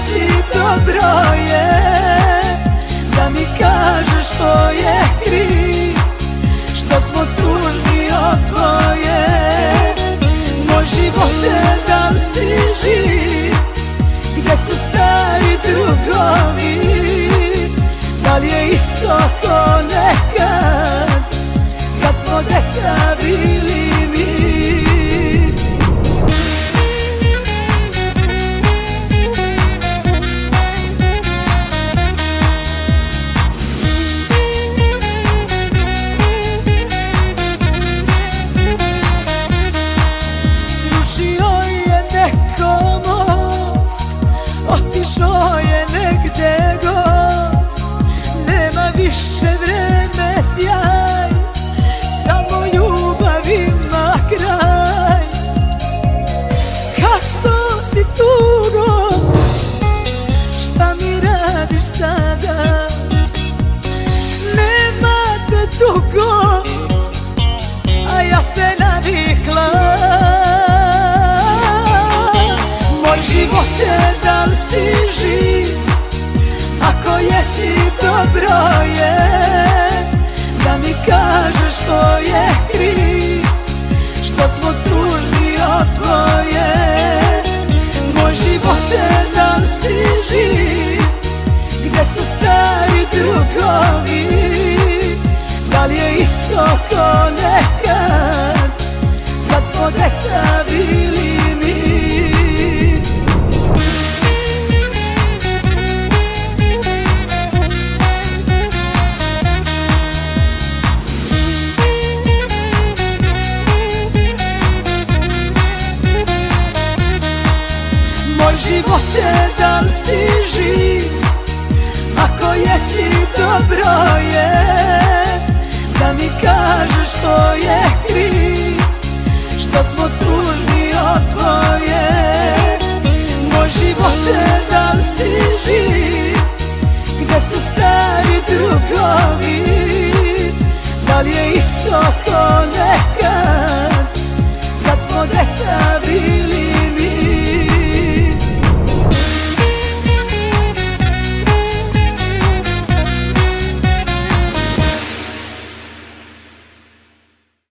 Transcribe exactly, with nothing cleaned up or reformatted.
jesi dobro je da mi kažeš ko je kriv što smo tužni oboje. Moj živote, da li si živ, gde su stari drugovi, da li je isto ko nekad kad smo deca bili mi. Otišao je negde gost, nema više vreme sjaj, samo ljubav ima kraj. Kako si tugo, šta mi radiš sada? Nema te dugo, a ja se navikla. Moj živote, da li si živ, ako jesi dobro je da mi kažeš ko je kriv što smo tužni oboje. Moj živote, da li si živ, gde su stari drugovi, da li je isto ko nekad kad smo deca bili mi. Moj živote, da li si živ, ako jesi dobro je da mi kažeš ko je kriv što smo tužni oboje. Moj živote, da li si